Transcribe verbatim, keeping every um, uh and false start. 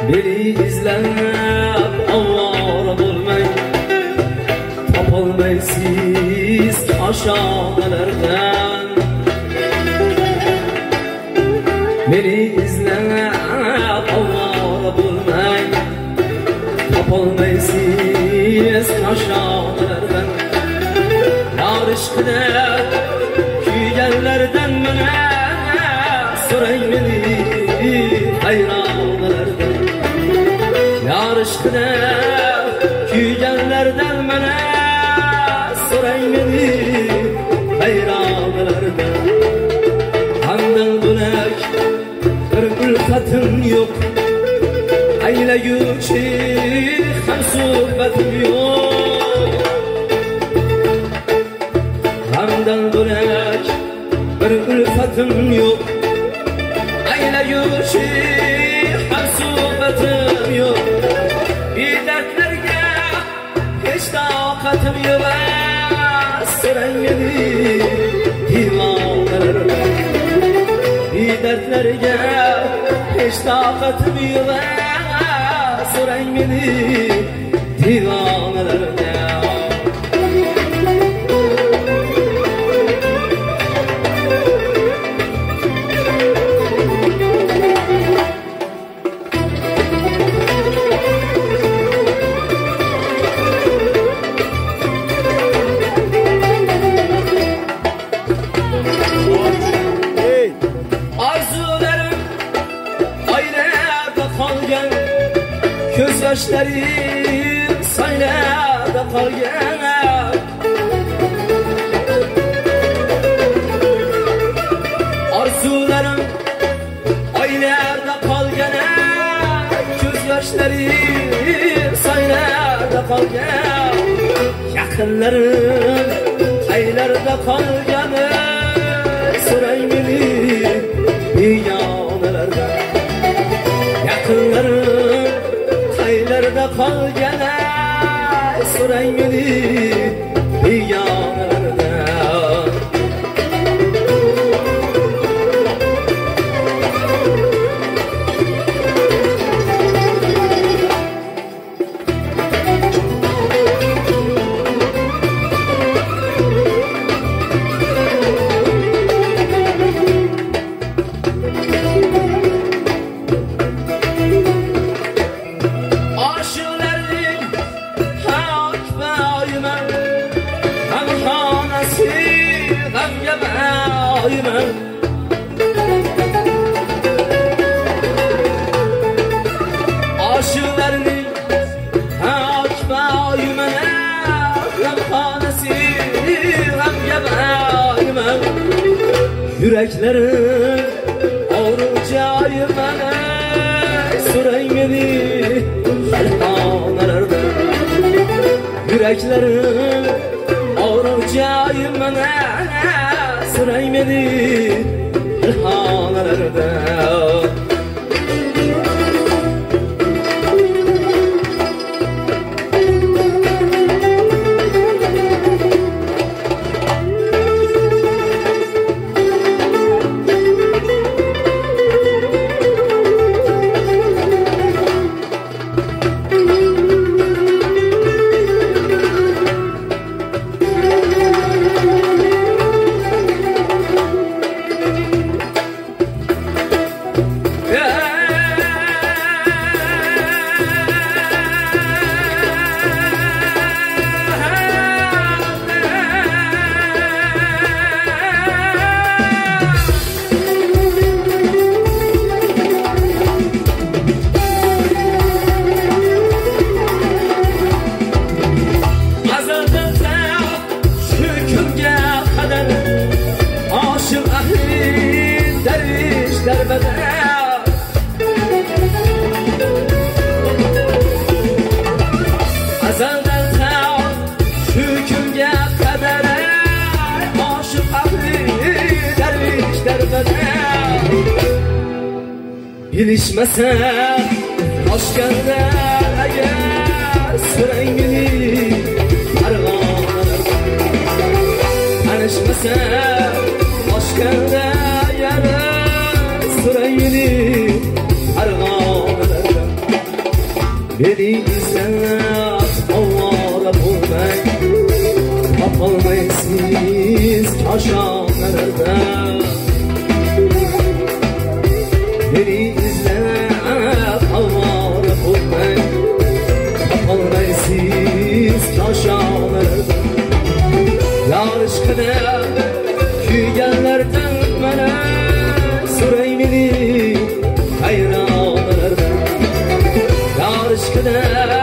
Beni izlab avvora bo'lmang, topolmaysiz oshonalardan. Beni izlab avvora bo'lmang, topolmaysiz oshonalardan. Yor ishqida kuyganlardan mana so'rang meni hayronalardan. Yor ishqida kuyganlardan mana so'rang meni hayronalardan. Hamdan bo'lak bir ulfatim yo'q, aylaguvchi ham suhbatim yo'q. Hamdan bo'lak bir ulfatim yo'q, aylaguvchi ham suhbatim yo'q. Dardlarga hech toqatim yo'q, so'rang meni divonalardan. Dardlarga hech toqatim yo'q, so'rang meni divonalardan. Ko'z yoshlarim soylada qolgan. Orzularim oylarda qolgan. Ko'z yoshlarim soylada qolgan. Yaqinlarim qaylarda qolgan. So'rang meni begonalardan. Yaqinlarim qaylarda qolgan, so'rang meni begonalardan. Aşılarning akbayman, g'amxonasi g'amga bayman. Yuraklarim og'riq joyiman, so'rang meni alxonalardan. Yuraklarim og'riq joyiman, so'rang meni alxonalardan. Azaldan taon shu kunga qadar oshiq ahli darvish darbada. Bilishmasa oshganda agar so'rang meni Farg'onalardan. Tanishmasa oshganda agar so'rang meni Farg'onalardan. Elinizden ovara bulmak Tapılmayısınız taşanlarda Elinizden ovara bulmak Tapılmayısınız taşanlarda Yarış kadar kuyganlardan bana Suraymini hayranlardan Yarış kadar